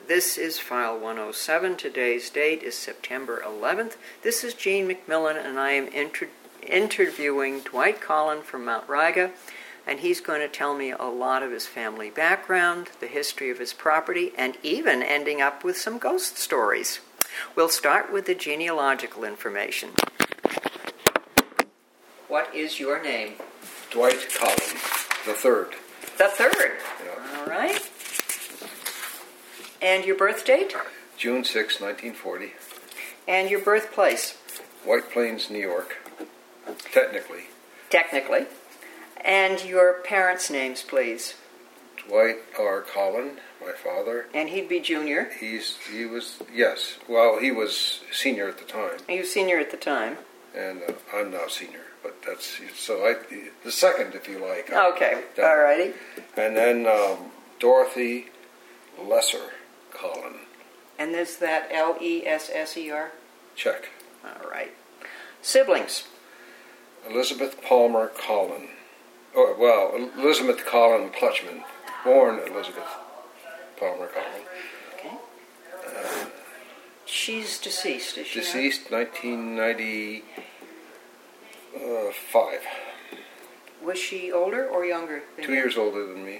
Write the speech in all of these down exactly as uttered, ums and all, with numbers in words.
This is File one oh seven. Today's date is September eleventh. This is Jean McMillan, and I am inter- interviewing Dwight Collin from Mount Riga, and he's going to tell me a lot of his family background, the history of his property, and even ending up with some ghost stories. We'll start with the genealogical information. What is your name? Dwight Collin, the third. The third. Yeah. All right. And your birth date? June sixth, nineteen forty. And your birthplace? White Plains, New York. Technically. Technically. And your parents' names, please. Dwight R. Collin, my father. And he'd be junior? He's he was yes. Well, he was senior at the time. He was senior at the time. And uh, I'm now senior, but that's so I the second, if you like. Okay. All righty. And then um, Dorothy Lesser Collin. And is that L E S S E R? Check. All right. Siblings? Elizabeth Palmer Collin. Oh, well, Elizabeth Collin Clutchman, born Elizabeth Palmer Collin. Okay. Uh, She's deceased, is she Deceased, not? nineteen ninety-five. Was she older or younger than Two you? years older than me.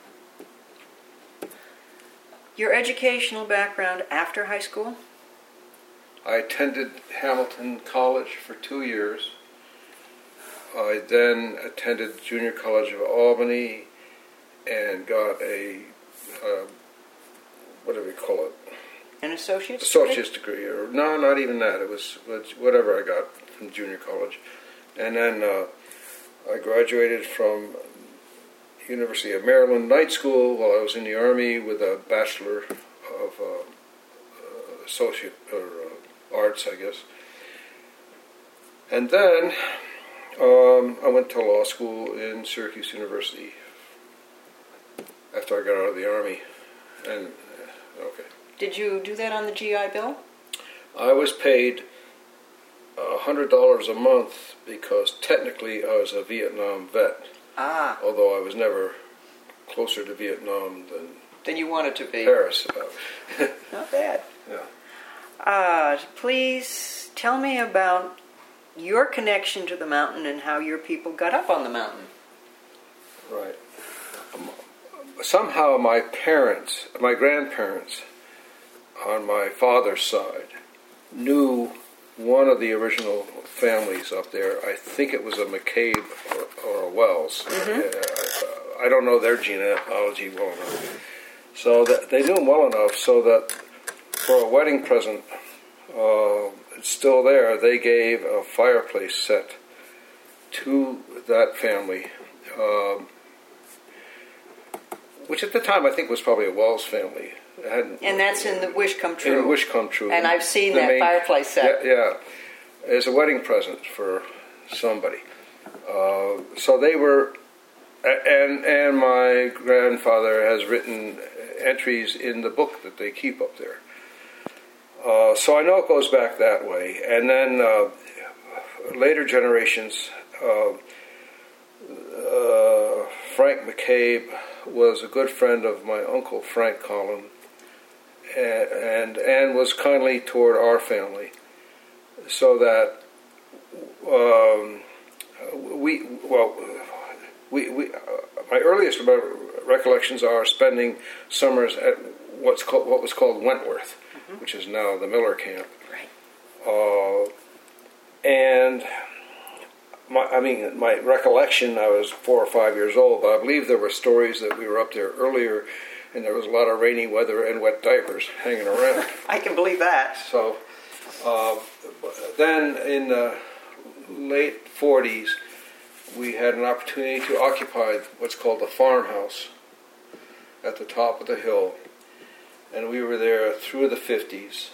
Your educational background after high school? I attended Hamilton College for two years. I then attended Junior College of Albany and got a, uh, what do we call it? An associate's Associate's degree. Or no, not even that. It was whatever I got from junior college. And then uh, I graduated from University of Maryland Night School while I was in the Army with a Bachelor of uh, uh, Associate or uh, Arts, I guess. And then um, I went to law school in Syracuse University after I got out of the Army. And uh, okay. Did you do that on the G I Bill? I was paid one hundred dollars a month because technically I was a Vietnam vet. Ah. Although I was never closer to Vietnam than Than you wanted to be. Paris. Not bad. Yeah. Uh, please tell me about your connection to the mountain and how your people got up on the mountain. Right. Um, somehow my parents, my grandparents, on my father's side, knew one of the original families up there. I think it was a McCabe or, or a Wells. Mm-hmm. Uh, I don't know their genealogy well enough. So that they knew them well enough so that for a wedding present, uh, it's still there, they gave a fireplace set to that family, um, which at the time I think was probably a Wells family. And that's in the Wish Come True. In Wish Come True. And I've seen the that main, fireplace set. Yeah, yeah. As a wedding present for somebody. Uh, so they were, and and my grandfather has written entries in the book that they keep up there. Uh, so I know it goes back that way. And then uh, later generations, uh, uh, Frank McCabe was a good friend of my uncle Frank Collin, and, and and was kindly toward our family, so that um, we well we we uh, my earliest recollections are spending summers at what's called what was called Wentworth, mm-hmm. which is now the Miller Camp, right? Uh, and. My, I mean, my recollection, I was four or five years old, but I believe there were stories that we were up there earlier and there was a lot of rainy weather and wet diapers hanging around. I can believe that. So uh, then in the late forties, we had an opportunity to occupy what's called the farmhouse at the top of the hill. And we were there through the fifties,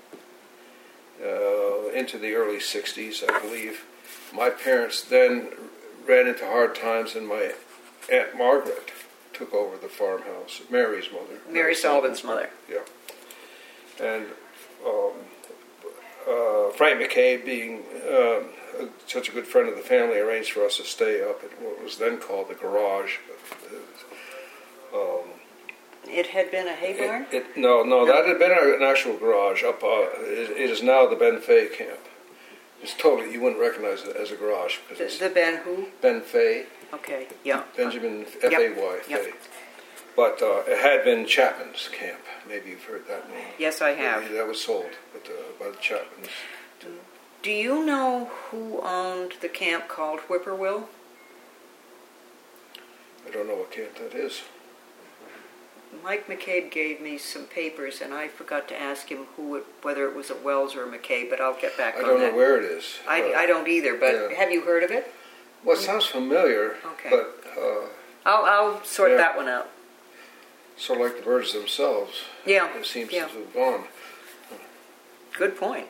uh, into the early sixties, I believe. My parents then ran into hard times, and my Aunt Margaret took over the farmhouse, Mary's mother. Mary, Mary Sullivan's mother. Yeah. And um, uh, Frank McCabe, being um, such a good friend of the family, arranged for us to stay up at what was then called the garage. Um, It had been a hay barn? It, it, no, no, no, that had been an actual garage up. Uh, it, it is now the Ben Fay camp. It's totally, you wouldn't recognize it as a garage. The, it's the Ben who? Ben Fay. Okay, yeah. Benjamin F A Y, yep. Fay. Yep. But uh, it had been Chapman's camp. Maybe you've heard that name. Yes, I have. That was sold but, uh, by the Chapmans. Do you know who owned the camp called Whippoorwill? I don't know what camp that is. Mike McCabe gave me some papers, and I forgot to ask him who it, whether it was at Wells or McCabe, but I'll get back I on that. don't know where it is. I, uh, I don't either, but yeah. Have you heard of it? Well, it sounds familiar, okay. but... Uh, I'll, I'll sort yeah. that one out. Sort of like the birds themselves. Yeah. It seems yeah. to have gone. Good point.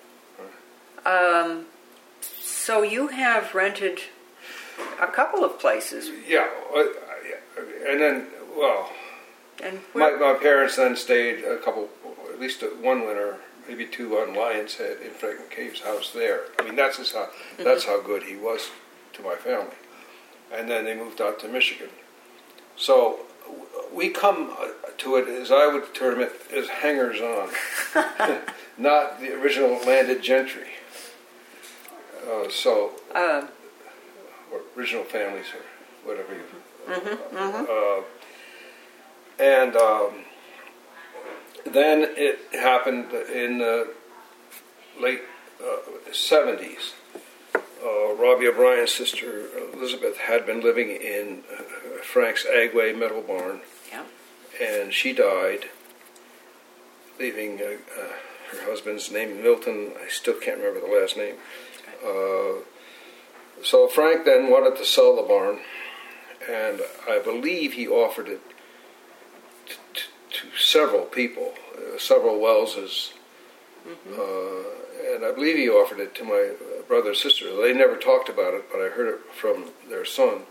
Um, so you have rented a couple of places. Yeah. Uh, and then, well... And my, my parents then stayed a couple, at least one winter, maybe two on Lion's Head in Frank McCabe's house there. I mean, that's just how mm-hmm. that's how good he was to my family. And then they moved out to Michigan. So we come to it, as I would term it, as hangers-on, not the original landed gentry. Uh, so, uh, or original families, or whatever you. Mm-hmm, mm-hmm. Uh, And um, then it happened in the late uh, seventies. Uh, Robbie O'Brien's sister, Elizabeth, had been living in uh, Frank's Agway metal barn. Yeah. And she died, leaving uh, uh, her husband's name, Milton. I still can't remember the last name. Uh, so Frank then wanted to sell the barn, and I believe he offered it to several people, uh, several Wellses, mm-hmm. uh, and I believe he offered it to my brother and sister. They never talked about it, but I heard it from their son.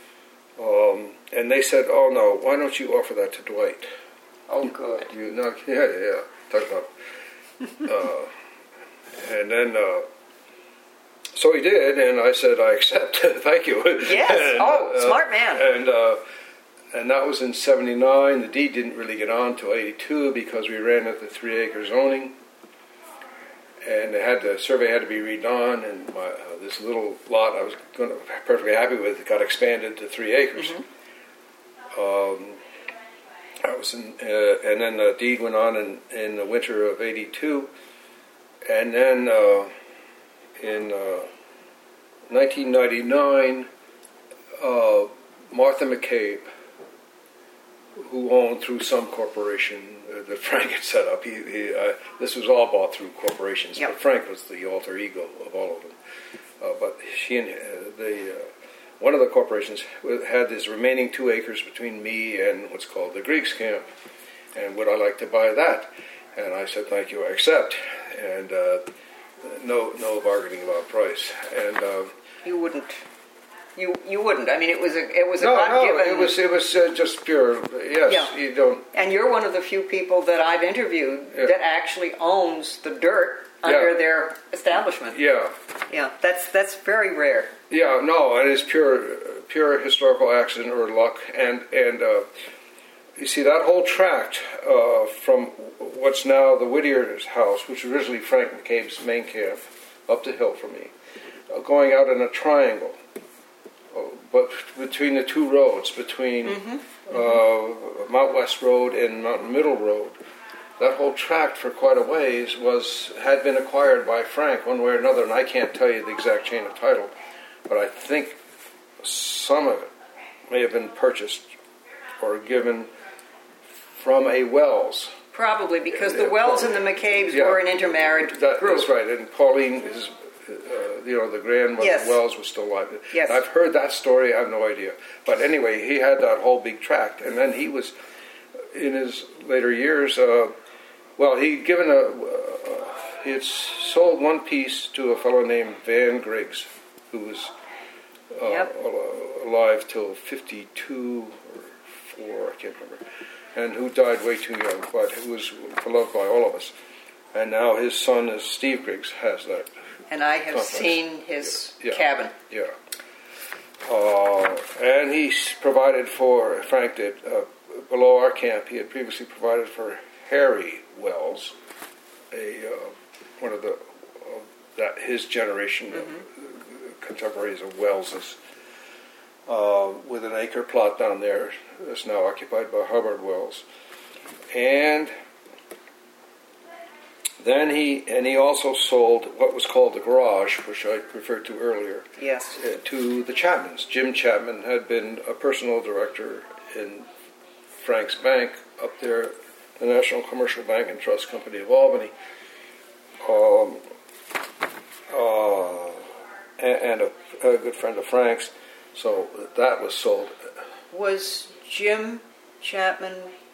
Um, and they said, "Oh no, why don't you offer that to Dwight?" Oh, good. You know, yeah, yeah. Talk about. uh, and then, uh, so he did, and I said, "I accept. Thank you." Yes. and, oh, uh, smart man. And. Uh, And that was in seventy-nine. The deed didn't really get on until eighty-two because we ran at the three-acre zoning. And they had the survey had to be redone, and my, uh, this little lot I was going to perfectly happy with got expanded to three acres. Mm-hmm. Um, I was in, uh, and then the deed went on in, in the winter of eighty-two. And then uh, in uh, nineteen ninety-nine, uh, Martha McCabe, who owned through some corporation uh, that Frank had set up. He, he, uh, this was all bought through corporations, yep. But Frank was the alter ego of all of them. Uh, but she and uh, the uh, one of the corporations had this remaining two acres between me and what's called the Greeks camp, and would I like to buy that? And I said, "Thank you, I accept." And uh, no, no bargaining about price. And uh, you wouldn't. You you wouldn't. I mean, it was a it was a no, God-given. No, it was it was uh, just pure. Yes, yeah. You don't. And you're one of the few people that I've interviewed yeah. that actually owns the dirt under yeah. their establishment. Yeah. Yeah, that's that's very rare. Yeah, no, and it's pure pure historical accident or luck, and and uh, you see that whole tract uh, from what's now the Whittier's house, which was originally Frank McCabe's main camp, up the hill from me, uh, going out in a triangle. But between the two roads, between mm-hmm. uh, Mount West Road and Mountain Middle Road, that whole tract for quite a ways was had been acquired by Frank one way or another, and I can't tell you the exact chain of title, but I think some of it may have been purchased or given from a Wells. Probably, because the Wells and the McCabes yeah, were an intermarried that, group. That's right, and Pauline is... Uh, you know, the grandmother yes. Wells was still alive. Yes. I've heard that story. I have no idea. But anyway, he had that whole big tract. And then he was, in his later years, uh, well, he'd given a, uh, he had sold one piece to a fellow named Van Griggs, who was uh, yep. alive till fifty-two or four, I can't remember, and who died way too young, but who was beloved by all of us. And now his son, is Steve Griggs, has that. And I have Conference. seen his yeah. cabin. Yeah. Uh, and he provided for, Frank did, uh, below our camp, he had previously provided for Harry Wells, a uh, one of the uh, that his generation of mm-hmm. contemporaries of Wells's, uh, with an acre plot down there that's now occupied by Hubbard Wells, and then he and he also sold what was called the garage, which I referred to earlier. Yes. Uh, to the Chapmans. Jim Chapman had been a personal director in Frank's Bank up there, the National Commercial Bank and Trust Company of Albany, um, uh, and, and a, a good friend of Frank's. So that was sold. Was Jim Chapman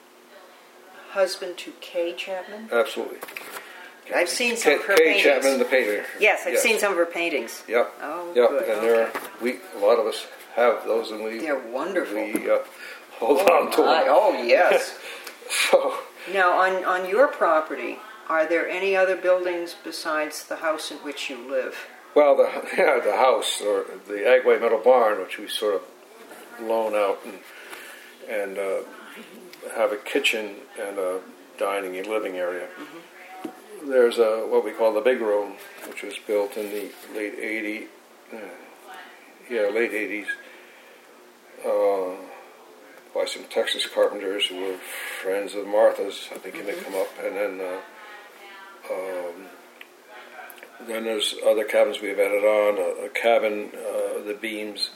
husband to Kay Chapman? Absolutely. I've seen some Kay, of her Kay paintings. Chapman, the painter. Yes, I've yes. seen some of her paintings. Yep. Oh, yep. good. And okay. there, we a lot of us have those, and we they're wonderful. We uh, hold oh on to my. them. Oh yes. So now, on on your property, are there any other buildings besides the house in which you live? Well, the yeah, the house or the Agway Metal Barn, which we sort of loan out and and uh, have a kitchen and a dining and living area. Mm-hmm. There's a what we call the big room, which was built in the late eighties, uh, yeah, late eighties, uh, by some Texas carpenters who were friends of Martha's. I think mm-hmm. they come up, and then uh, um, then there's other cabins we've added on. A, a cabin, uh, the beams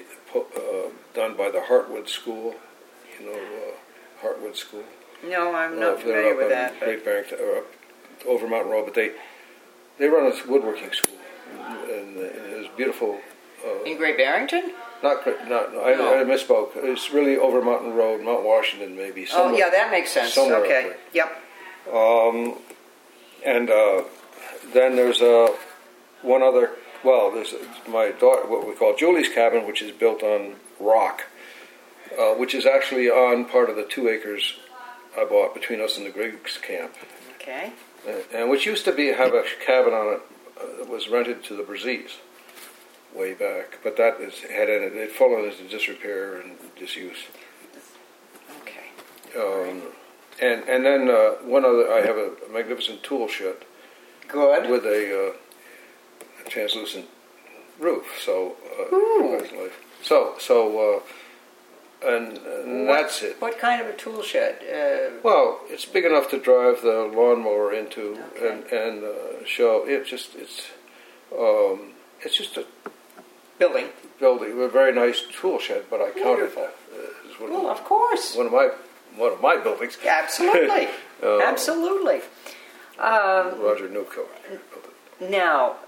uh, done by the Hartwood School, you know, uh, Hartwood School. No, I'm not uh, familiar with that. Great Barrington, uh, over Mountain Road, but they they run a woodworking school, and, and it was beautiful. Uh, in Great Barrington? Not, not. I, no. I misspoke. It's really over Mountain Road, Mount Washington, maybe. Oh, yeah, that makes sense. Okay. Yep. Um, and uh, then there's uh, one other. Well, there's my daughter, what we call Julie's cabin, which is built on rock, uh, which is actually on part of the two acres I bought between us and the Griggs camp. Okay. And which used to be have a cabin on it uh, that was rented to the Brzezis way back, but that is had ended. It fallen into disrepair and disuse. Okay. Um, and and then uh, one other, I have a magnificent tool shed. Good. With a, uh, a translucent roof. So. Uh, Ooh. So so. Uh, And, and what, that's it. What kind of a tool shed? Uh, well, it's big enough to drive the lawnmower into, okay. and and uh, show. It just it's um, it's just a building. Building, a very nice tool shed. But I counted. Wonderful. Uh, one well, of, of course. One of my one of my buildings. Absolutely, uh, absolutely. Um, Roger Newcoat. Now,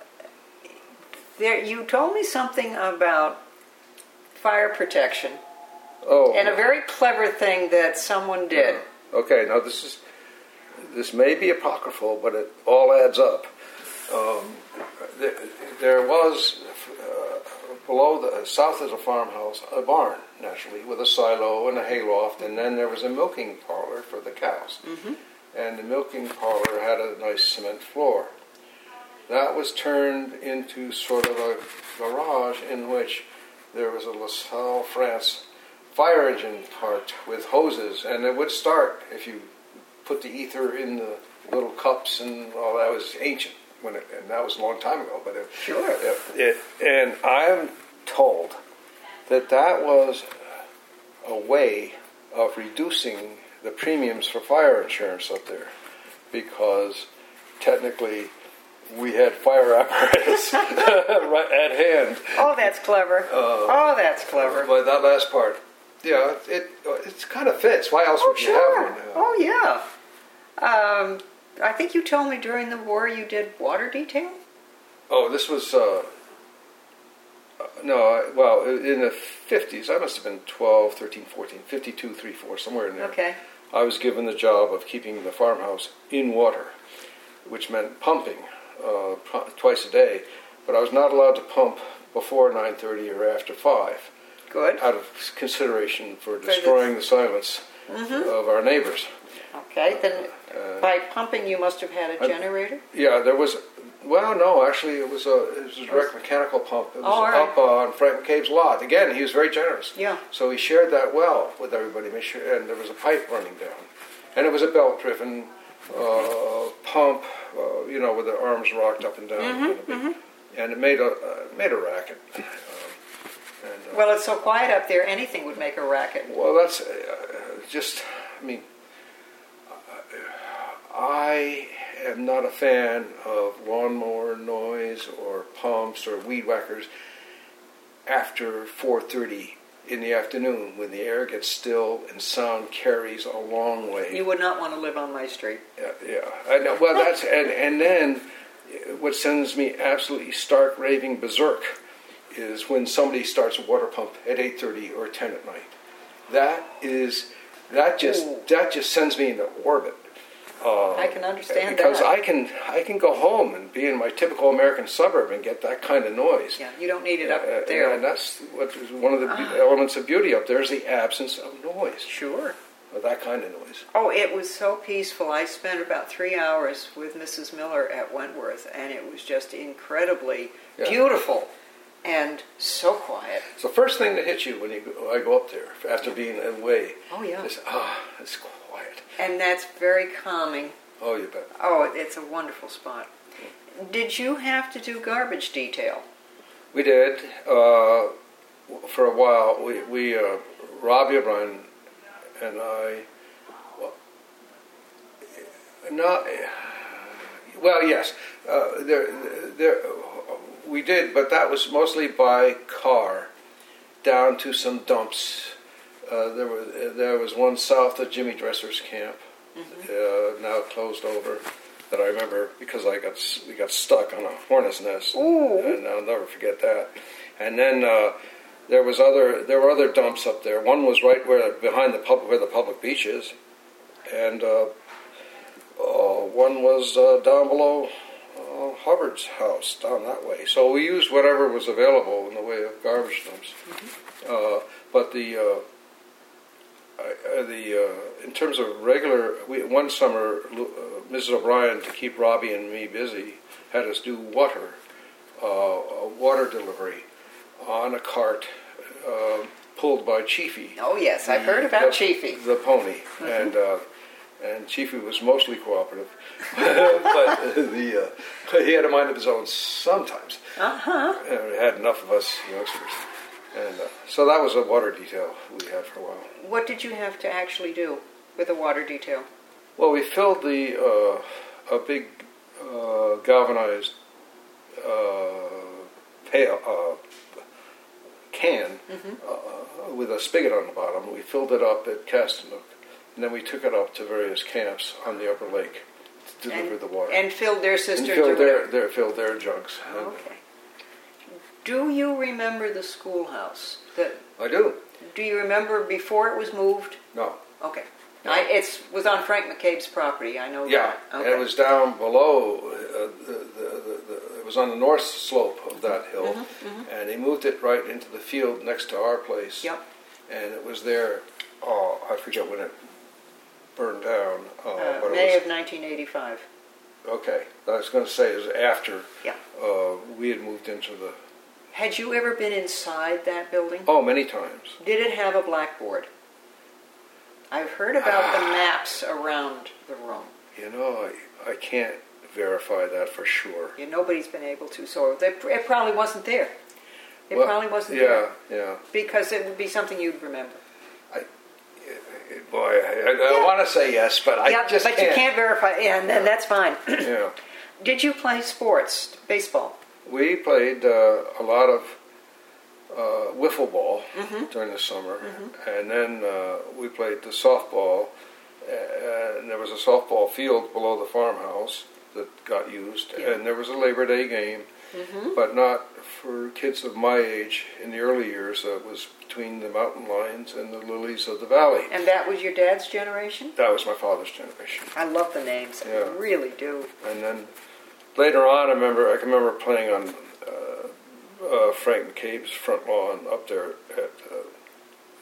there you told me something about fire protection. Oh, and a very clever thing that someone did. Yeah. Okay, now this is this may be apocryphal, but it all adds up. Um, there, there was uh, below the south of the farmhouse a barn, naturally, with a silo and a hayloft, and then there was a milking parlor for the cows. Mm-hmm. And the milking parlor had a nice cement floor. That was turned into sort of a garage in which there was a LaSalle, France fire engine parked with hoses, and it would start if you put the ether in the little cups, and all that was ancient when it, and that was a long time ago. But it, sure, it, it, and I'm told that that was a way of reducing the premiums for fire insurance up there, because technically we had fire apparatus right at hand. Oh, that's clever. Uh, oh, that's clever. But that last part. Yeah, it it kind of fits. Why else oh, would you sure. have one? Uh, oh, yeah. Um, I think you told me during the war you did water detail? Oh, this was, uh, uh, no, I, well, in the fifties, I must have been twelve, thirteen, fourteen, fifty-two, three, four, somewhere in there. Okay. I was given the job of keeping the farmhouse in water, which meant pumping uh, twice a day, but I was not allowed to pump before nine thirty or after five. Good. Out of consideration for destroying the silence mm-hmm. of our neighbors. Okay, then uh, by pumping you must have had a generator? Yeah, there was Well, no, actually, it was a it was a direct mechanical pump. It was Oh, all right. up on Frank McCabe's lot. Again, he was very generous. Yeah. So he shared that well with everybody. Make sure, and there was a pipe running down, and it was a belt-driven uh, pump. Uh, you know, with the arms rocked up and down, Mm-hmm, kind of big, mm-hmm. and it made a uh, made a racket. Um, and, uh, Well, it's so quiet up there, anything would make a racket. well, that's uh, just. I mean, I am not a fan of lawnmower noise or pumps or weed whackers after four thirty in the afternoon when the air gets still and sound carries a long way. You would not want to live on my street. Yeah, yeah. I know. Well, that's and and then what sends me absolutely stark raving berserk is when somebody starts a water pump at eight thirty or ten at night. That is that just Ooh. that just sends me into orbit. Uh, I can understand because that. I can I can go home and be in my typical American suburb and get that kind of noise. Yeah, you don't need it up Uh, there. and that's what is one of the Ah. elements of beauty up there is the absence of noise, Sure. of that kind of noise. Oh, it was so peaceful. I spent about three hours with Missus Miller at Wentworth, and it was just incredibly Yeah. beautiful and so quiet. It's the first thing that hits you when you go, I go up there after being away. Oh, yeah. Is, ah, it's quiet. And that's very calming. Oh, you bet. Oh, it's a wonderful spot. Did you have to do garbage detail? We did uh, for a while. We, we uh, Robbie O'Brien and I. Well, not well, yes. Uh, there, there. We did, but that was mostly by car down to some dumps. Uh, there was there was one south of Jimmy Dresser's camp, mm-hmm. uh, now closed over. That I remember because I got we got stuck on a hornet's nest, Ooh. and I'll never forget that. And then uh, there was other there were other dumps up there. One was right where behind the pub where the public beach is, and uh, uh, one was uh, down below uh, Hubbard's house down that way. So we used whatever was available in the way of garbage dumps. Mm-hmm. Uh, but the uh, I, uh, the uh, in terms of regular, we, one summer, uh, Missus O'Brien, to keep Robbie and me busy, had us do water, uh, water delivery on a cart uh, pulled by Chiefy. Oh, yes, I've heard about the, Chiefy. the pony, mm-hmm. and uh, and Chiefy was mostly cooperative, but the uh, he had a mind of his own sometimes. Uh-huh. And we had enough of us youngsters. And uh, so that was a water detail we had for a while. What did you have to actually do with a water detail? Well, we filled the uh, a big uh, galvanized uh, pail uh, can Mm-hmm. uh, with a spigot on the bottom. We filled it up at Castanook, and then we took it up to various camps on the upper lake to deliver and, the water. And filled their And cisterns? filled or their, whatever? their filled their junks. And, Okay. Do you remember the schoolhouse? The, I do. do you remember before it was moved? No. Okay. I, it was on Frank McCabe's property, I know Yeah, that. and Okay. it was down below, uh, the, the, the, the, it was on the north slope of that hill, Mm-hmm, mm-hmm. and he moved it right into the field next to our place. Yep. And it was there, oh, I forget when it burned down. Uh, Uh, but May it was, of nineteen eighty-five. Okay, I was going to say it was after Yeah. uh, we had moved into the, Had you ever been inside that building? oh, many times. Did it have a blackboard? I've heard about the maps around the room. You know, I, I can't verify that for sure. Yeah, nobody's been able to, so they, it probably wasn't there. It Well, probably wasn't yeah, there. Yeah, Because it would be something you'd remember. I, boy, I, I, I want to say yes, but I yeah, just but can't. you can't verify, yeah, and then that's fine. Yeah. Did you play sports, baseball? We played uh, a lot of uh, wiffle ball Mm-hmm. during the summer, Mm-hmm. and then uh, we played the softball. Uh, and there was a softball field below the farmhouse that got used, Yeah. and there was a Labor Day game, Mm-hmm. but not for kids of my age. In the early years, uh, it was between the mountain lions and the lilies of the valley. And that was your dad's generation? That was my father's generation. I love the names. Yeah. I really do. And then later on, I remember I can remember playing on uh, uh, Frank McCabe's front lawn up there at uh,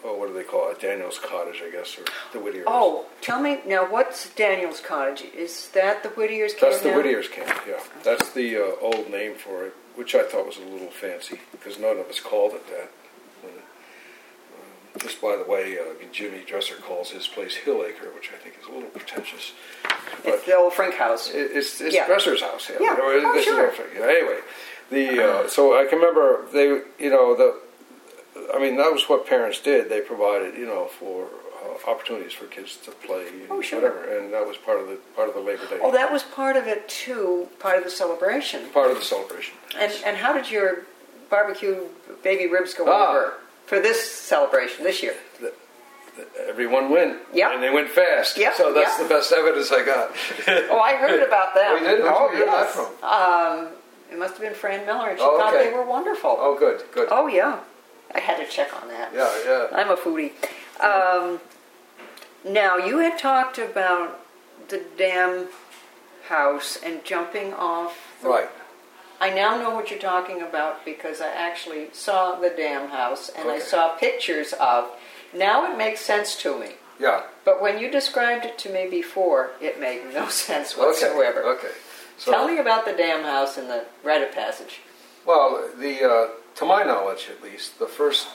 oh, what do they call it? Daniel's Cottage, I guess, or the Whittier's. Oh, tell me now, what's Daniel's Cottage? Is that the Whittier's camp? That's the now? Whittier's camp, yeah. That's the uh, old name for it, which I thought was a little fancy, because none of us called it that. When it, um, just by the way, uh, Jimmy Dresser calls his place Hill Acre, which I think is a little pretentious. But it's the old Frank house. It, it's it's yeah. Dresser's house, yeah. Yeah, You know, oh, sure. Anyway, the uh, so I can remember they, you know, the. I mean, that was what parents did. They provided, you know, for uh, opportunities for kids to play, oh, sure. whatever, and that was part of the part of the Labor Day. Oh, that was part of it too. Part of the celebration. Part of the celebration. And and how did your barbecue baby ribs go ah. over for this celebration this year? The, the, everyone went. Yeah. And they went fast. Yeah. So that's yeah. the best evidence I got. Oh, I heard about that. We did. Where'd oh, you hear yes. that from? Um, it must have been Fran Miller, and she oh, thought okay. they were wonderful. Oh, good, good. Oh, yeah. I had to check on that. Yeah, yeah. I'm a foodie. Um, now, you had talked about the dam house and jumping off. The, right. I now know what you're talking about because I actually saw the dam house and okay. I saw pictures of. Now it makes sense to me. Yeah. But when you described it to me before, it made no sense whatsoever. Okay. okay. So, Tell me about the dam house and the rite of passage. Well, the uh, to my knowledge, at least, the first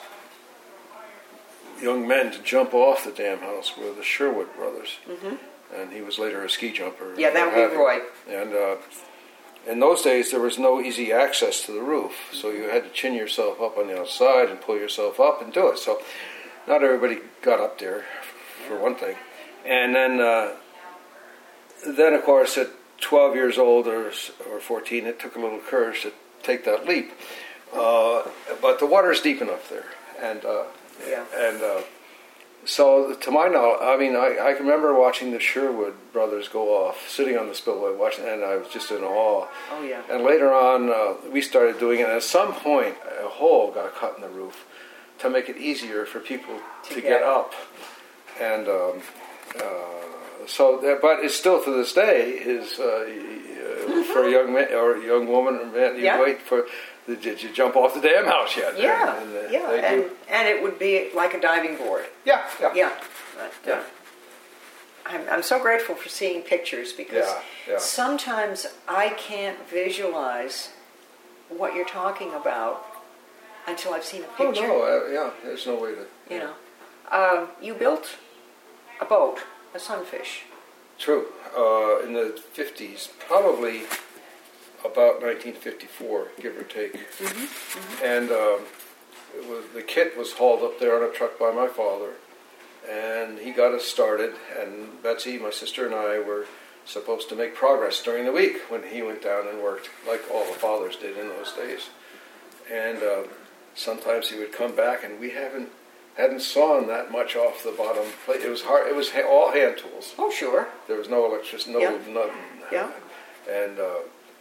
young men to jump off the dam house were the Sherwood brothers, mm-hmm. and he was later a ski jumper. Yeah, that would be Roy. And uh, in those days, there was no easy access to the roof, so you had to chin yourself up on the outside and pull yourself up and do it. So not everybody got up there, for one thing. And then, uh, then of course, at twelve years old or, or fourteen, it took a little courage to take that leap. Uh, but the water's deep enough there, and uh, yeah. and uh, so to my knowledge, I mean, I, I can remember watching the Sherwood brothers go off, sitting on the spillway, watching, and I was just in awe. Oh yeah. And later on, uh, we started doing it. And at some point, a hole got cut in the roof to make it easier for people to, to get, get up, and um, uh, so. That, but it's still to this day is uh, for a young man or a young woman or man, you yeah. wait for. Did you jump off the dam house yet? Yeah, and, and, uh, yeah, and, and it would be like a diving board. Yeah, yeah, yeah. But, yeah. Uh, I'm I'm so grateful for seeing pictures because yeah, yeah. sometimes I can't visualize what you're talking about until I've seen a picture. Oh no, uh, yeah, there's no way to. You know, uh, you built a boat, a sunfish. True, uh, in the fifties, probably. About nineteen fifty-four, give or take, mm-hmm, mm-hmm. and um, it was the kit was hauled up there on a truck by my father, and he got us started. And Betsy, my sister, and I were supposed to make progress during the week when he went down and worked, like all the fathers did in those days. And uh, sometimes he would come back, and we haven't hadn't sawn that much off the bottom plate. It was hard. It was ha- all hand tools. Oh, sure. There was no electricity, no yeah. nothing. Yeah. And. Uh,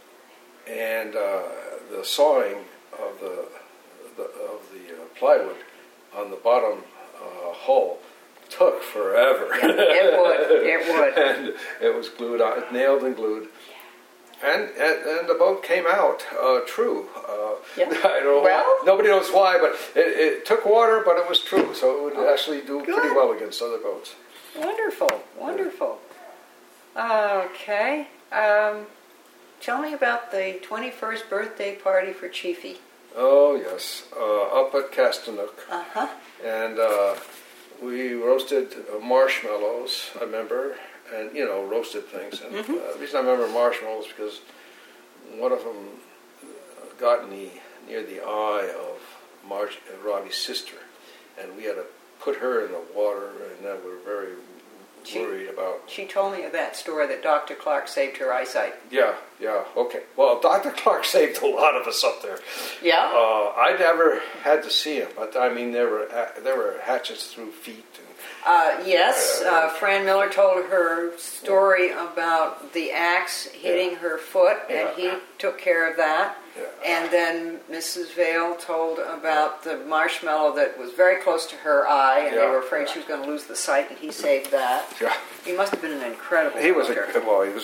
And uh, the sawing of the, the of the uh, plywood on the bottom uh, hull took forever. Yeah, it would. It would. And it was glued on, nailed and glued. And and, and the boat came out uh, true. Uh, yeah. I don't know. Well, why. Nobody knows why, but it, it took water, but it was true. So it would oh, actually do good. pretty well against other boats. Wonderful, wonderful. Okay. Um, Tell me about the twenty-first birthday party for Chiefy. Oh, yes. Uh, up at Castanook. Uh-huh. And uh, we roasted marshmallows, I remember, and, you know, roasted things. And mm-hmm. uh, the reason I remember marshmallows is because one of them got me near the eye of Marge, uh, Robbie's sister. And we had to put her in the water, and then we were very She, worried about... She told me of that story that Doctor Clark saved her eyesight. Yeah, yeah, okay. Well, Doctor Clark saved a lot of us up there. Yeah? Uh, I never had to see him, but I mean, there were uh, there were hatchets through feet, and Uh, yes, uh, Fran Miller told her story about the axe hitting Yeah. her foot, and Yeah. he took care of that. Yeah. And then Missus Vale told about the marshmallow that was very close to her eye, and Yeah. they were afraid she was going to lose the sight, and he saved that. Yeah. He must have been an incredible He was a doctor. well. He was.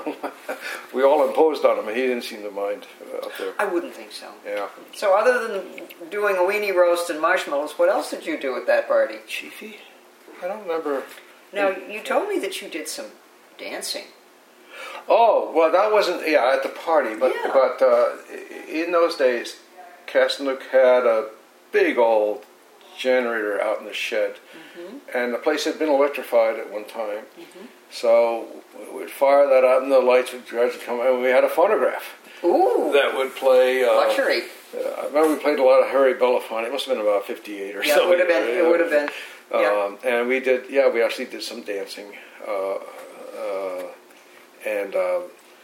We all imposed on him. He didn't seem to mind uh, up there. I wouldn't think so. Yeah. So other than doing a weenie roast and marshmallows, what else did you do at that party? Chiefy? I don't remember. Now, you told me that you did some dancing. Oh, well, that wasn't, yeah, at the party, but Yeah. but uh, in those days, Castlenook had a big old generator out in the shed, Mm-hmm. and the place had been electrified at one time. Mm-hmm. So we'd fire that out, and the lights would gradually come, and we had a phonograph Ooh, that would play. Uh, luxury. uh, I remember we played a lot of Harry Belafonte. It must have been about fifty-eight or Yeah, so. it would have been. It would have been. Yeah. Um, and we did, yeah, we actually did some dancing. Uh, uh, and uh,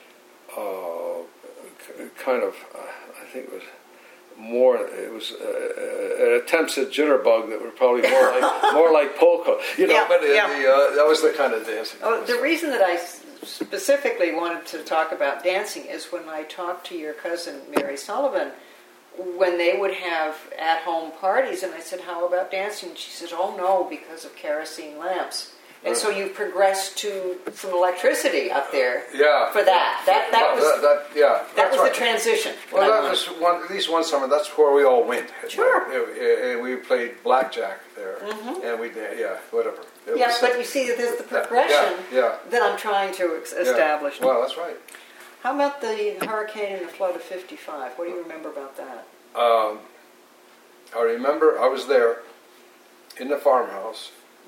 uh, k- kind of, uh, I think it was more, it was uh, uh, attempts at jitterbug that were probably more like, more like polka. You know, Yeah, but uh, yeah. the, uh, that was the kind of dancing. Oh, the reason that I s- specifically wanted to talk about dancing is when I talked to your cousin Mary Sullivan, when they would have at-home parties, and I said, "How about dancing?" And she said, "Oh no, because of kerosene lamps." And so you progressed to some electricity up there Yeah. for that. That that Well, was that, that- yeah, that that's was right. the transition. Well, I that wanted. was one, at least one summer. That's where we all went. Sure. And we played blackjack there, and we did, yeah, whatever. It Yeah, was, but you see, there's the yeah, progression yeah, that I'm trying to ex- yeah. establish. Well, that's right. How about the hurricane and the flood of fifty-five? What do you remember about that? Um, I remember I was there in the farmhouse,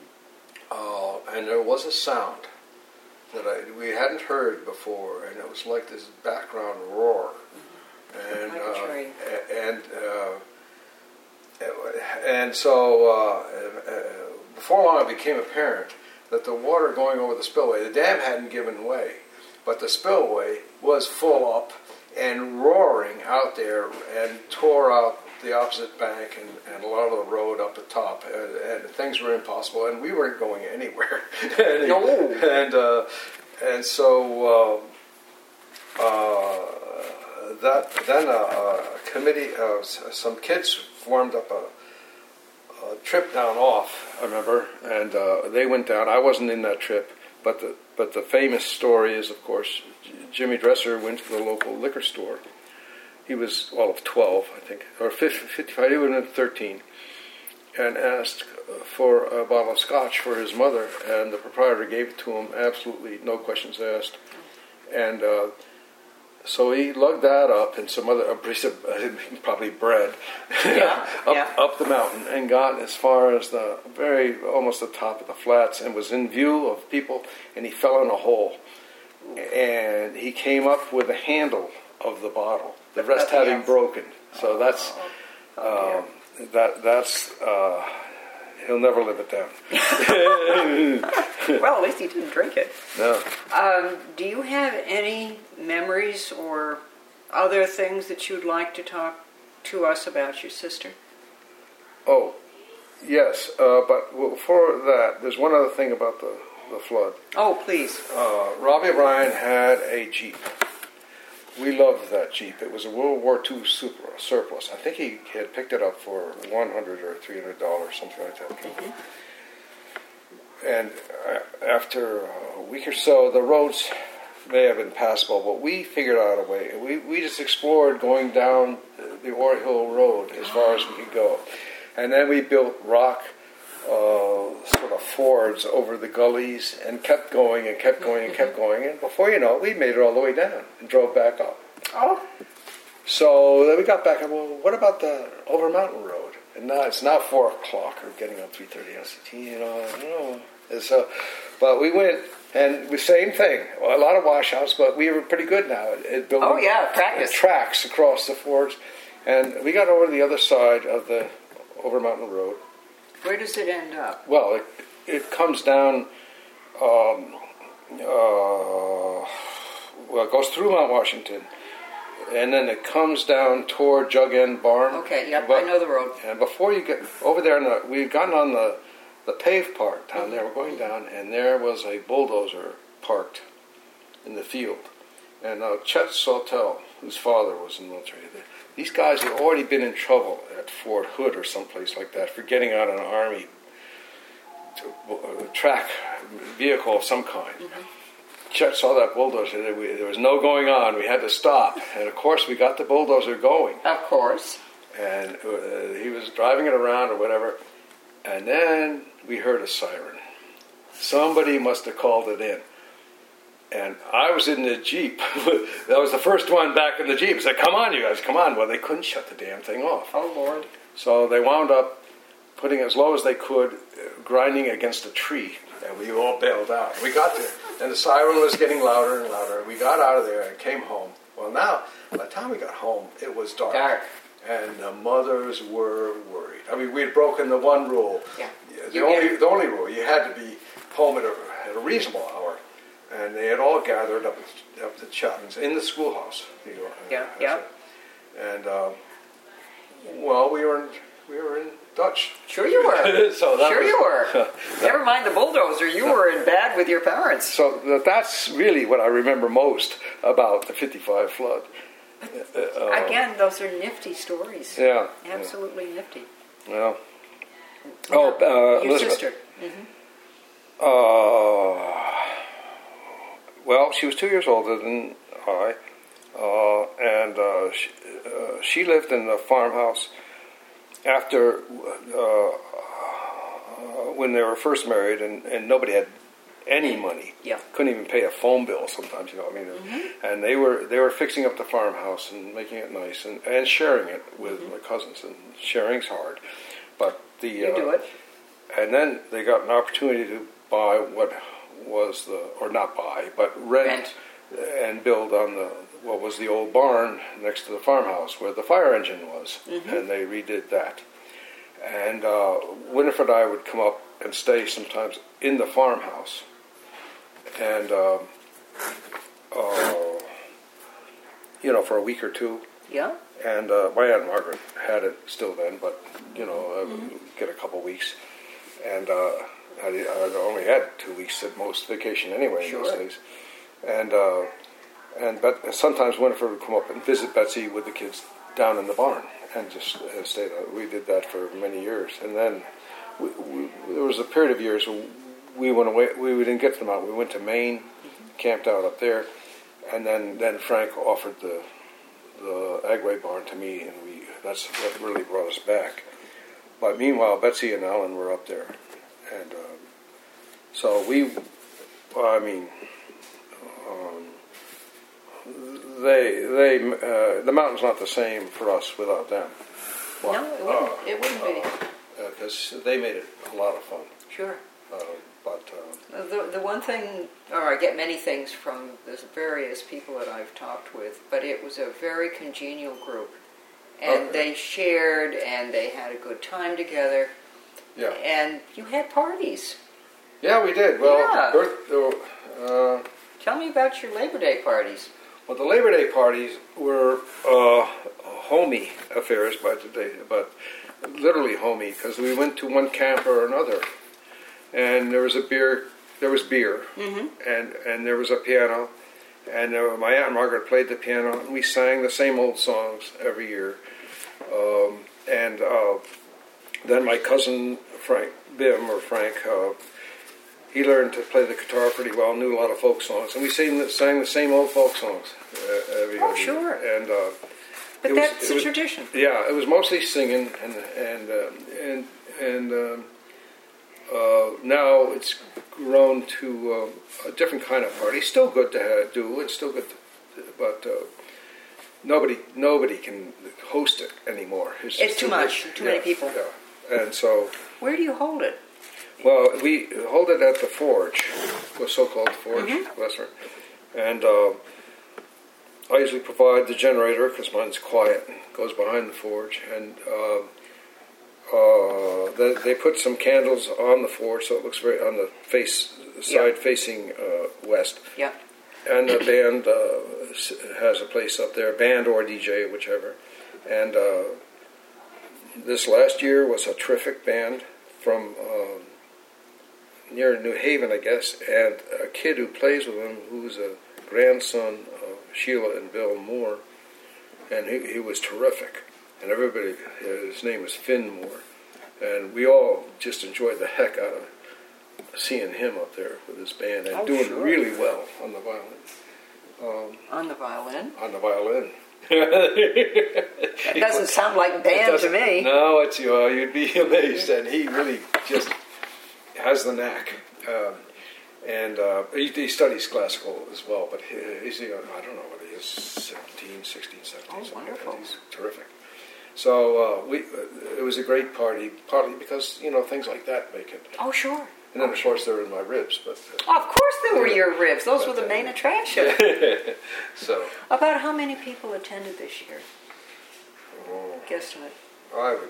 uh, and there was a sound that I, we hadn't heard before, and it was like this background roar, and Like a uh, train. a- and uh, and so uh, uh, before long it became apparent that the water going over the spillway, the dam hadn't given way, but the spillway was full up and roaring out there and tore out the opposite bank and, and a lot of the road up the top, and, and things were impossible, and we weren't going anywhere. and, No. and uh, and so uh, uh, that then a, a committee, uh, s- some kids formed up a, a trip down off. I remember, and uh, they went down. I wasn't in that trip, but the but the famous story is, of course, J- Jimmy Dresser went to the local liquor store. He was, well, of twelve, I think, or fifty-five, he would have been thirteen, and asked for a bottle of scotch for his mother, and the proprietor gave it to him, absolutely no questions asked. And uh, so he lugged that up and some other, a piece of, probably bread, Yeah, up, yeah. up the mountain, and got as far as the very, almost the top of the flats, and was in view of people, and he fell in a hole. And he came up with the handle of the bottle, the rest Nothing having else. broken. So that's Oh, um, that that's uh, he'll never live it down. dear. Well, at least he didn't drink it. No. Um, do you have any memories or other things that you'd like to talk to us about your sister? Oh, yes. Uh, but before that, there's one other thing about the the flood. Oh, please. Uh, Robbie O'Brien had a Jeep. We loved that Jeep. It was a World War Two super, surplus. I think he had picked it up for one hundred dollars or three hundred dollars, something like that. Mm-hmm. And uh, after a week or so, the roads may have been passable, but we figured out a way. We, we just explored going down the Ore Hill Road as far as we could go. And then we built rock uh, sort of fords over the gullies and kept going and kept going and kept going. And before you know it, we made it all the way down and drove back up. Oh, So then we got back and, well, what about the Over Mountain Road? And now it's now four o'clock or getting on three thirty. I said, gee, you know, I don't know. And so, but we went, and the same thing. A lot of washouts, but we were pretty good now at, at building Oh, yeah, practice. tracks across the fords. And we got over to the other side of the Over Mountain Road. where does it end up? Well, it, it comes down, um, uh, well, it goes through Mount Washington, and then it comes down toward Jug End Barn. Okay, yep, But- I know the road. And before you get over there, in the, we had gotten on the the paved part down there. We're going down, and there was a bulldozer parked in the field. And uh, Chet Sawtelle, whose father was in the military, these guys had already been in trouble at Fort Hood or someplace like that for getting on an army track vehicle of some kind. Mm-hmm. Chet saw that bulldozer. There was no going on. We had to stop. And, of course, we got the bulldozer going. Of course. And uh, he was driving it around or whatever. And then we heard a siren. Somebody must have called it in. And I was in the Jeep. That was the first one back in the Jeep. I said, come on, you guys, come on. Well, they couldn't shut the damn thing off. Oh, Lord. So they wound up putting as low as they could, uh, grinding against a tree. And we all bailed out. We got there. And the siren was getting louder and louder. We got out of there and came home. Well, now, by the time we got home, it was dark. Dark. And the mothers were worried. I mean, we had broken the one rule. Yeah. The, You only, get- the only rule, you had to be home at a, at a reasonable hour. And they had all gathered up, up at the Chapman's in the schoolhouse. You know, Yeah, yeah. And, um, well, we were in, we were in Dutch. Sure you were. so that sure was, you were. Never mind the bulldozer. You were in bad with your parents. So that- that's really what I remember most about the fifty-five flood. Uh, Again, those are nifty stories. Yeah. Absolutely nifty. Yeah. Oh, uh, Your Elizabeth. sister. Uh, well, she was two years older than I, uh, and uh, she, uh, she lived in the farmhouse after uh, uh, when they were first married, and, and nobody had any money. Yeah. Couldn't even pay a phone bill sometimes, you know. I mean, Mm-hmm. and they were they were fixing up the farmhouse and making it nice and, and sharing it with Mm-hmm. my cousins. And sharing's hard, but the You uh, do it. and then they got an opportunity to buy what was the, or not buy, but rent, and build on the what was the old barn next to the farmhouse where the fire engine was, Mm-hmm. and they redid that. And uh, Winifred and I would come up and stay sometimes in the farmhouse, and um, uh, you know, for a week or two. Yeah. And uh, my Aunt Margaret had it still then, but, you know, I would get a couple weeks. And uh, I, I only had two weeks at most vacation anyway in those Sure. days. And uh, and but sometimes Winifred would come up and visit Betsy with the kids down in the barn and just uh, stay there. We did that for many years. And then we, we, there was a period of years where we went away. We didn't get them out. We went to Maine, camped out up there. And then, then Frank offered the the Agway barn to me, and we that's what really brought us back. But meanwhile, Betsy and Alan were up there, and um, so we, well, I mean, um, they they uh, the mountain's not the same for us without them. No, it wouldn't. Uh, it wouldn't be. because they made it a lot of fun. Sure. Uh, but uh, The, the one thing, or I get many things from the various people that I've talked with, but it was a very congenial group. And Okay. they shared, and they had a good time together. yeah, And you had parties. yeah, we did. Well, Yeah. birth, uh, Tell me about your Labor Day parties. Well, the Labor Day parties were uh, homey affairs by today, but literally homey because we went to one camp or another, and there was a beer, there was beer, Mm-hmm. and and there was a piano, and uh, my Aunt Margaret played the piano, and we sang the same old songs every year, um, and uh, then my cousin Frank Bim or Frank. Uh, He learned to play the guitar pretty well, knew a lot of folk songs, and we sang the, sang the same old folk songs uh, every Oh, year. sure. And uh, But it was- that's it a was- tradition. Yeah, it was mostly singing, and and um, and and um, uh, now it's grown to um, a different kind of party. Still good to have, do. It's still good, to, but uh, nobody nobody can host it anymore. It's just too much, too many people. Yeah, and so. Where do you hold it? Well, we hold it at the Forge, the so-called Forge, Mm-hmm. Western. And uh, I usually provide the generator because mine's quiet and goes behind the Forge. And uh, uh, they, they put some candles on the Forge so it looks very on the face side Yeah. facing uh, west. Yeah. And the band uh, s- has a place up there, band or D J, whichever. And uh, this last year was a terrific band from um, near New Haven, I guess, and a kid who plays with him, who's a grandson of Sheila and Bill Moore, and he, he was terrific. And everybody, his name was Finn Moore, and we all just enjoyed the heck out of seeing him up there with his band and oh, doing sure. really well on the violin. Um, on the violin? On the violin. That doesn't sound like band to me. No, it's uh, you'd be amazed, and he really just has the knack. Um, and uh, he, he studies classical as well, but he, he's, you know, I don't know what he is, seventeen, sixteen, seventeen. Oh, wonderful. Like he's terrific. So uh, we, uh, it was a great party, partly because, you know, things like that make it. Oh, sure. And then, oh, of sure. course, they were in my ribs. But uh, Of course they were yeah. your ribs. Those but, were the uh, main attraction. So. About how many people attended this year? Oh, Guesstimate. I would,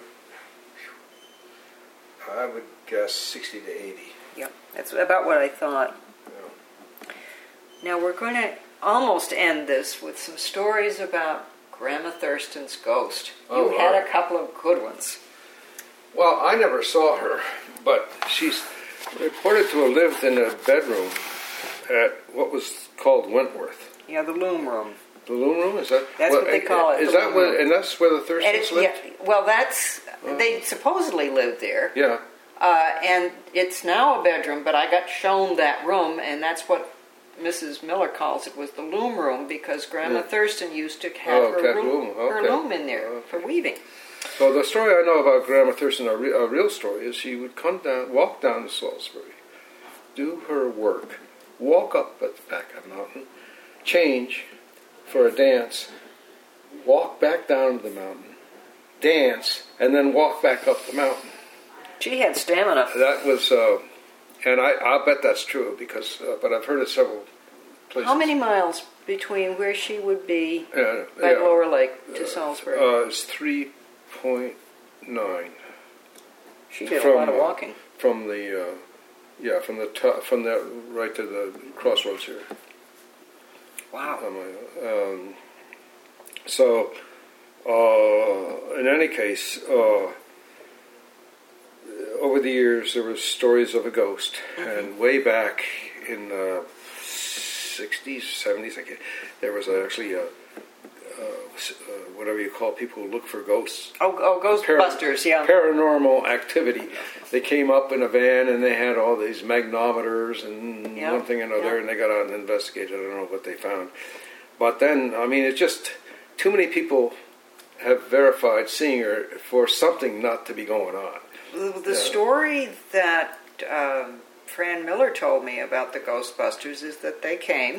I would guess sixty to eighty. Yep, that's about what I thought. Yeah. Now we're going to almost end this with some stories about Grandma Thurston's ghost. You Oh, had right. a couple of good ones. Well, I never saw her, but she's reported to have lived in a bedroom at what was called Wentworth. Yeah, the loom room. The loom room? Is that? That's what they call it, Is the that loom where? room. And that's where the And Thurstons it's, lived? yeah, well, that's, they supposedly lived there. Yeah. Uh, and it's now a bedroom, but I got shown that room, and that's what Missus Miller calls it, was the loom room, because Grandma Yeah. Thurston used to have Oh, her, cat loom, loom, her okay. loom in there Okay. for weaving. So the story I know about Grandma Thurston, a, re- a real story, is she would come down, walk down to Salisbury, do her work, walk up at the back of the mountain, change for a dance, walk back down to the mountain, dance, and then walk back up the mountain. She had stamina. That was, uh, and I, I'll bet that's true, because, uh, but I've heard it several places. How many miles between where she would be Uh, by yeah. Lower Lake to Salisbury? Uh, it's three point nine. She did from, a lot of uh, walking. From the, uh, yeah, from the top, from the right to the crossroads here. Wow. Um, um, so, uh, in any case, uh, over the years there were stories of a ghost, Mm-hmm. and way back in the sixties, seventies, I guess, there was actually a, uh, uh, whatever you call people who look for ghosts. Oh, oh Ghostbusters, Par- yeah. Paranormal activity. They came up in a van and they had all these magnometers and Yeah, one thing and another, yeah. and they got out and investigated. I don't know what they found. But then, I mean, it's just too many people have verified seeing her for something not to be going on. The, the Yeah. story that um, Fran Miller told me about the Ghostbusters is that they came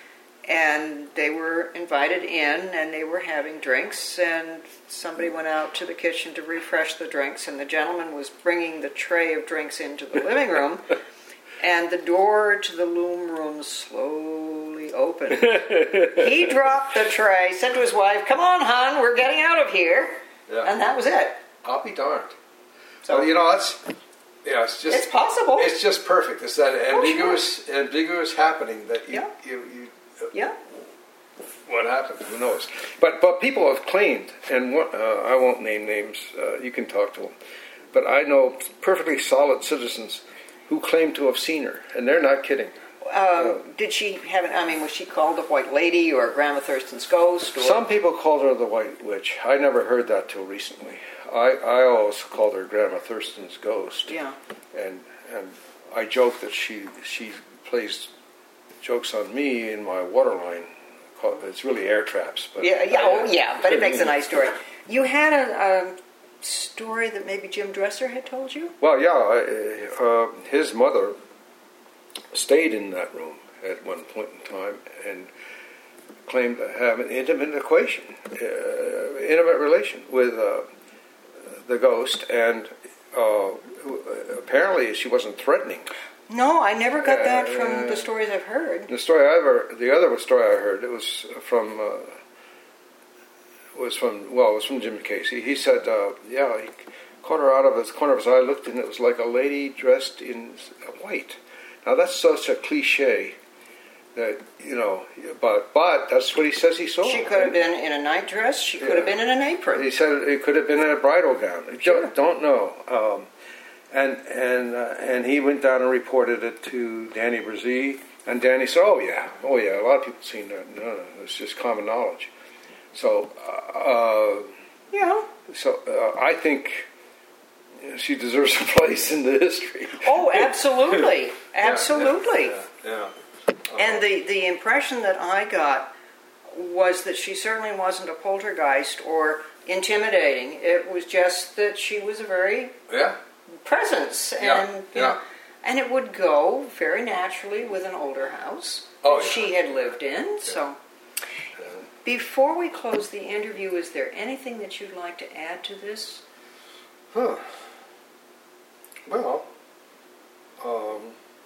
and they were invited in and they were having drinks, and somebody went out to the kitchen to refresh the drinks, and the gentleman was bringing the tray of drinks into the living room, and the door to the loom room slowly opened. He dropped the tray, said to his wife, "Come on, hon, we're getting out of here." Yeah. And that was it. I'll be darned. So Well, you know, that's, yeah, it's just, it's possible. it's just perfect. It's that Oh, ambiguous, ambiguous happening that you, Yeah. you, you yeah. what happened? Who knows? But but people have claimed, and one, uh, I won't name names. Uh, you can talk to them. But I know perfectly solid citizens who claim to have seen her, and they're not kidding. Um, did she have? I mean, was she called the White Lady or Grandma Thurston's ghost? Or? Some people called her the White Witch. I never heard that till recently. I, I always called her Grandma Thurston's ghost. Yeah. And and I joke that she she plays jokes on me in my waterline. It's really air traps. But Yeah. Yeah. I- Oh, yeah. But it makes a nice story. You had a, a story that maybe Jim Dresser had told you. Well, yeah. I, uh, his mother stayed in that room at one point in time and claimed to have an intimate equation, uh, intimate relation with uh, the ghost, and uh, apparently she wasn't threatening. No, I never got that from Uh, the stories I've heard. The story I ever, the other story I heard, it was from, uh, was from, well, it was from Jim Casey. He said, uh, yeah, he caught her out of his corner of his eye, looked, and it was like a lady dressed in white. Now that's such a cliche that, you know, but but that's what he says he saw. She could have been in a nightdress. She could have Yeah. been in an apron. He said it could have been in a bridal gown. Sure. Don't, don't know. Um, And and uh, and he went down and reported it to Danny Brzee, and Danny said, "Oh yeah, oh yeah, a lot of people seen that. No, no, it's just common knowledge." So, uh, Yeah. so uh, I think she deserves a place in the history. Oh, absolutely, absolutely. Yeah, yeah, yeah. And the the impression that I got was that she certainly wasn't a poltergeist or intimidating. It was just that she was a very yeah. presence, and Yeah, you yeah. know, and it would go very naturally with an older house Oh, that yeah. she had lived in. So, before we close the interview, is there anything that you'd like to add to this? Huh. Well, um,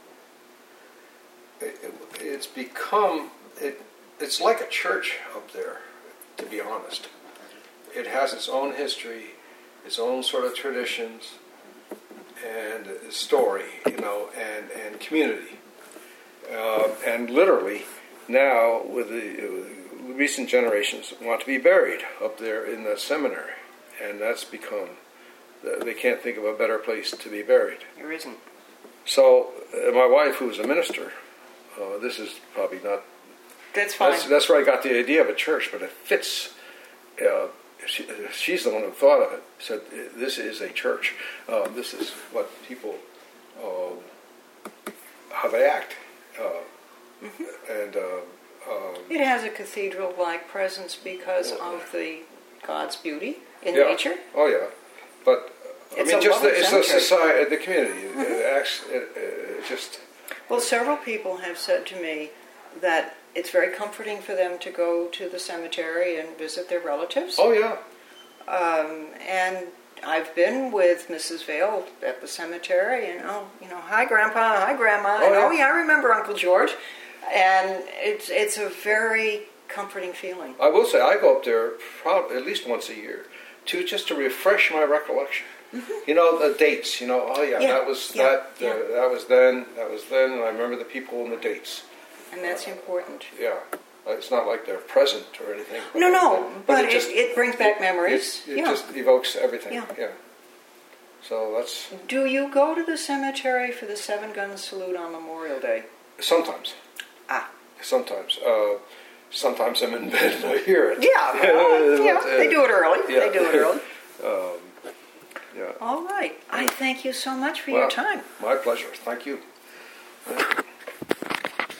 it, it, it's become it. It's like a church up there, to be honest. It has its own history, its own sort of traditions, and a story, you know, and, and community. Uh, and literally, now, with the uh, recent generations, want to be buried up there in the seminary. And that's become, they can't think of a better place to be buried. There isn't. So, uh, my wife, who's a minister, uh, this is probably not, That's fine. that's, that's where I got the idea of a church, but it fits. Uh, she, she's the one who thought of it, said, this is a church. Uh, this is what people, uh, how they act. Uh, Mm-hmm. And uh, um, It has a cathedral-like presence because of the God's beauty in yeah. nature. Oh yeah, but I It's mean, a just the, lovely it's the cemetery. society, the community. Mm-hmm. It acts. It, it just. Well, several people have said to me that it's very comforting for them to go to the cemetery and visit their relatives. Oh yeah. Um, and I've been with Missus Vale at the cemetery, and oh, you know, hi Grandpa, hi Grandma, Oh, and yeah. oh yeah, I remember Uncle George, and it's it's a very comforting feeling. I will say I go up there probably at least once a year, to just to refresh my recollection. Mm-hmm. You know, the dates. You know, oh yeah, Yeah, that was yeah, that. yeah. Uh, that was then. That was then. And I remember the people and the dates. And that's important. Yeah, it's not like they're present or anything. No, no, but, it, just it brings back memories. It, it yeah. just evokes everything. Yeah. yeah. So that's Do you go to the cemetery for the Seven Gun Salute on Memorial Day? sometimes. Ah. Sometimes. Uh, sometimes I'm in bed and I hear it. Yeah, well, yeah, they do it early. Yeah. They do it early. um, yeah. All right. I thank you so much for Well, your time. My pleasure. Thank you.